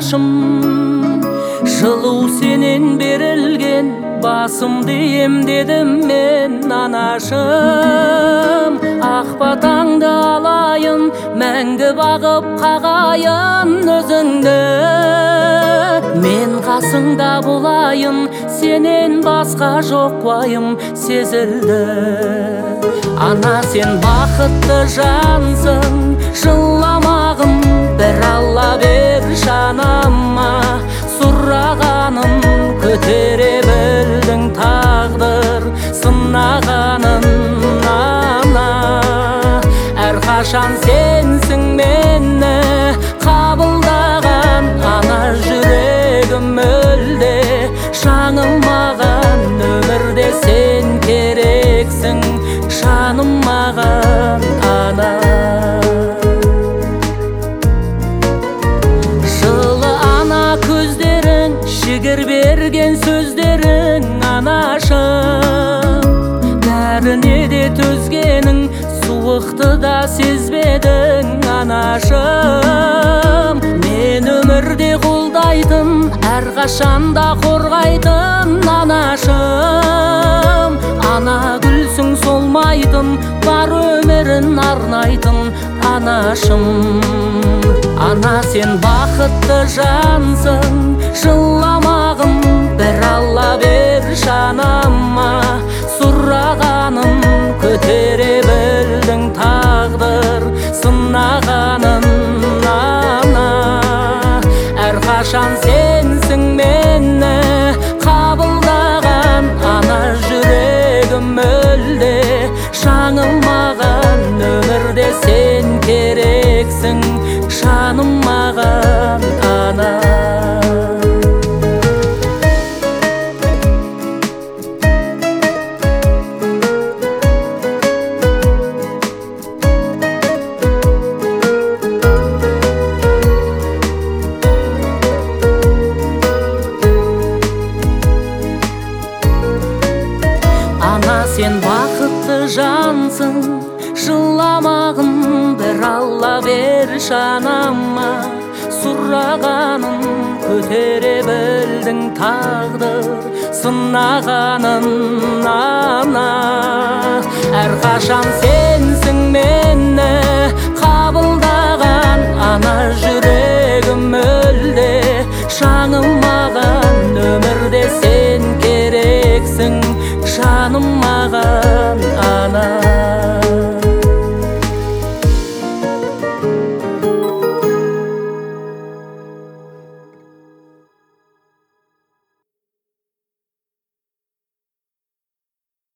анашым. Жылу сенен берілген басымды емдедім мен анашым. Ақ батаңды алайын, мәңгі бағып қағайын өзіңді. Мен қасыңда болайын, сенен басқа жоқ уайым сезілді. Ана сен бақытты жансың, жыламағым бір Алла бер жаныма. Сұрағаным көтере білдің тағдыр сынағанын ана. Әрқашан сенсің мені қабылдаған ана. Жүрегім мүлде жаңылмаған, өмірде сен керексің жаным маған ана. Жылы ана көздерің, жігер берген сөздерің анашым. Бәріне де төзгенің, суықты да сезбедің анашым. Мен өмірде қолдайтын, әрқашанда қорғайтын анашым. Ана гүлсің солмайтын, бар өмірін арнайтын анашым. Ана сен бақытты жансың, жыламағым бір Алла бер жаныма. Сұрағаным көтере білдің тағдыр сынағанын ана. Әрқашан сенсің мені қабылдаған ана. Жүрегім мүлде жаңылмаған, өмірде сен керексің жаным маған ана. Ана сен бақытты жансың, жыламағым бір Алла бер жаныма. Сұрағаным көтере білдің тағдыр сынағанын ана. Әрқашан сенсің мені қабылдаған ана. Жүрегім мүлде жаңылмаған, өмірде сен керексің жаным маған ана.